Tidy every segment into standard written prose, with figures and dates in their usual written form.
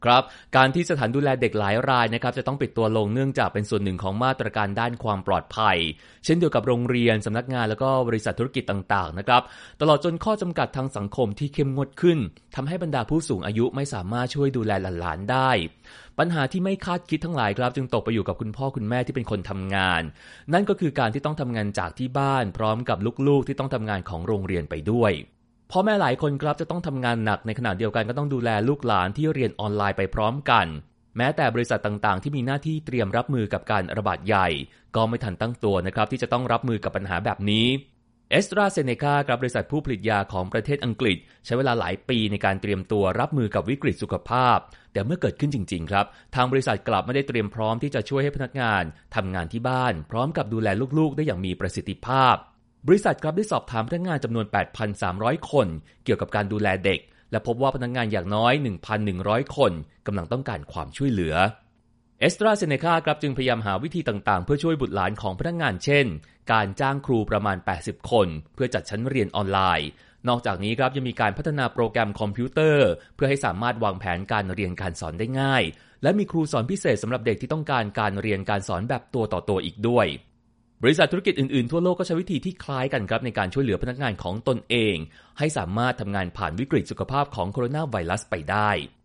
ครับการที่สถานดูแลเด็กหลายรายนะครับจะต้องปิดตัวลงเนื่องจากเป็นส่วนหนึ่งของมาตรการด้านความปลอดภัยเช่นเดียวกับโรงเรียนสำนักงานแล้วก็บริษัทธุรกิจต่างๆนะครับตลอดจนข้อจำกัดทางสังคมที่เข้มงวดขึ้นทำให้บรรดาผู้สูงอายุไม่สามารถช่วยดูแลหลานๆได้ปัญหาที่ไม่คาดคิดทั้งหลายครับจึงตกไปอยู่กับคุณพ่อคุณแม่ที่เป็นคนทำงานนั่นก็คือการที่ต้องทำงานจากที่บ้านพร้อมกับลูกๆที่ต้องทำงานของโรงเรียนไปด้วยพ่อแม่หลายคนครับจะต้องทำงานหนักในขณะเดียวกันก็ต้องดูแลลูกหลานที่เรียนออนไลน์ไปพร้อมกันแม้แต่บริษัทต่างๆที่มีหน้าที่เตรียมรับมือกับการระบาดใหญ่ก็ไม่ทันตั้งตัวนะครับที่จะต้องรับมือกับปัญหาแบบนี้AstraZeneca กับบริษัทผู้ผลิตยาของประเทศอังกฤษใช้เวลาหลายปีในการเตรียมตัวรับมือกับวิกฤตสุขภาพแต่เมื่อเกิดขึ้นจริงๆครับทางบริษัทกลับไม่ได้เตรียมพร้อมที่จะช่วยให้พนักงานทำงานที่บ้านพร้อมกับดูแลลูกๆได้อย่างมีประสิทธิภาพบริษัทครับได้สอบถามพนักงานจำนวน 8,300 คนเกี่ยวกับการดูแลเด็กและพบว่าพนักงานอย่างน้อย 1,100 คนกำลังต้องการความช่วยเหลือAstraZeneca ครับจึงพยายามหาวิธีต่างๆเพื่อช่วยบุตรหลานของพนักงานเช่นการจ้างครูประมาณ80คนเพื่อจัดชั้นเรียนออนไลน์นอกจากนี้ครับยังมีการพัฒนาโปรแกรมคอมพิวเตอร์เพื่อให้สามารถวางแผนการเรียนการสอนได้ง่ายและมีครูสอนพิเศษสำหรับเด็กที่ต้องการการเรียนการสอนแบบตัวต่อตัวอีกด้วยบริษัทธุรกิจอื่นๆทั่วโลกก็ใช้วิธีที่คล้ายกันครับในการช่วยเหลือพนักงานของตนเองให้สามารถทำงานผ่านวิกฤตสุขภาพของโคโรนาไวรัสไปได้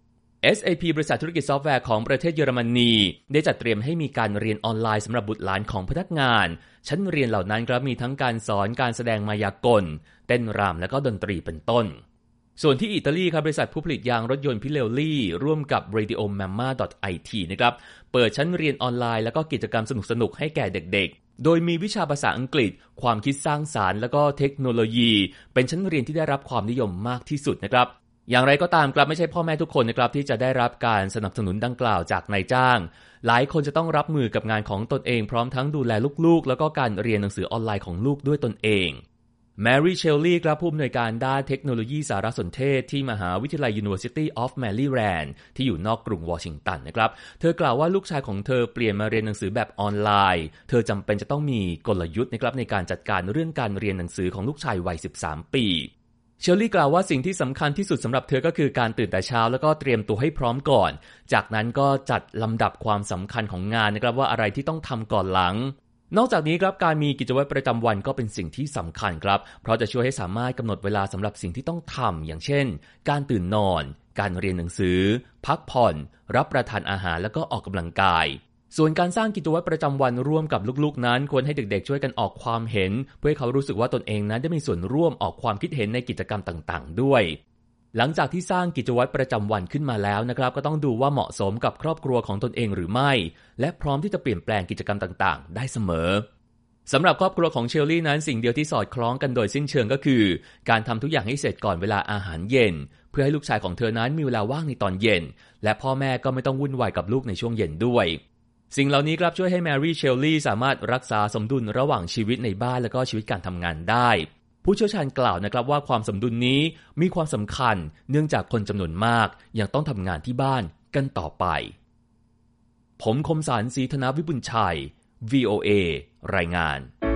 SAP บริษัทธุรกิจซอฟต์แวร์ของประเทศเยอรมนีได้จัดเตรียมให้มีการเรียนออนไลน์สำหรับบุตรหลานของพนักงานชั้นเรียนเหล่านั้นครับมีทั้งการสอนการแสดงมายากลเต้นรำและก็ดนตรีเป็นต้นส่วนที่อิตาลีครับบริษัทผู้ผลิตยางรถยนต์พิเรลลี่ร่วมกับ radiomamma.it นะครับเปิดชั้นเรียนออนไลน์แล้วก็กิจกรรมสนุกๆให้แก่เด็กๆโดยมีวิชาภาษาอังกฤษความคิดสร้างสรรค์และก็เทคโนโลยีเป็นชั้นเรียนที่ได้รับความนิยมมากที่สุดนะครับอย่างไรก็ตามครับไม่ใช่พ่อแม่ทุกคนนะครับที่จะได้รับการสนับสนุนดังกล่าวจากนายจ้างหลายคนจะต้องรับมือกับงานของตนเองพร้อมทั้งดูแลลูกๆแล้วก็การเรียนหนังสือออนไลน์ของลูกด้วยตนเองแมรี่เชลลี่ครับผู้อำนวยการด้านเทคโนโลยีสารสนเทศที่มหาวิทยาลัย University of Maryland ที่อยู่นอกกรุงวอชิงตันนะครับเธอกล่าวว่าลูกชายของเธอเปลี่ยนมาเรียนหนังสือแบบออนไลน์เธอจำเป็นจะต้องมีกลยุทธ์นะครับในการจัดการเรื่องการเรียนหนังสือของลูกชายวัย13ปีเชลลี่กล่าวว่าสิ่งที่สำคัญที่สุดสำหรับเธอก็คือการตื่นแต่เช้าแล้วก็เตรียมตัวให้พร้อมก่อนจากนั้นก็จัดลำดับความสำคัญของงานนะครับว่าอะไรที่ต้องทำก่อนหลังนอกจากนี้ครับการมีกิจวัตรประจำวันก็เป็นสิ่งที่สำคัญครับเพราะจะช่วยให้สามารถกำหนดเวลาสำหรับสิ่งที่ต้องทำอย่างเช่นการตื่นนอนการเรียนหนังสือพักผ่อนรับประทานอาหารแล้วก็ออกกำลังกายส่วนการสร้างกิจวัตรประจำวันร่วมกับลูกๆนั้นควรให้เด็กๆช่วยกันออกความเห็นเพื่อให้เขารู้สึกว่าตนเองนั้นได้มีส่วนร่วมออกความคิดเห็นในกิจกรรมต่างๆด้วยหลังจากที่สร้างกิจวัตรประจำวันขึ้นมาแล้วนะครับก็ต้องดูว่าเหมาะสมกับครอบครัวของตนเองหรือไม่และพร้อมที่จะเปลี่ยนแปลงกิจกรรมต่างๆได้เสมอสำหรับครอบครัวของเชลลี่นั้นสิ่งเดียวที่สอดคล้องกันโดยสิ้นเชิงก็คือการทำทุกอย่างให้เสร็จก่อนเวลาอาหารเย็นเพื่อให้ลูกชายของเธอนั้นมีเวลาว่างในตอนเย็นและพ่อแม่ก็ไม่ต้องวุ่นวายกับลูกในช่วงเย็นด้วยสิ่งเหล่านี้ครับช่วยให้แมรี่เชลลี่สามารถรักษาสมดุลระหว่างชีวิตในบ้านและก็ชีวิตการทำงานได้ผู้เชี่ยวชาญกล่าวนะครับว่าความสมดุลนี้มีความสำคัญเนื่องจากคนจำนวนมากยังต้องทำงานที่บ้านกันต่อไปผมคมสาร ศรีธนวิบุญชัย VOA รายงาน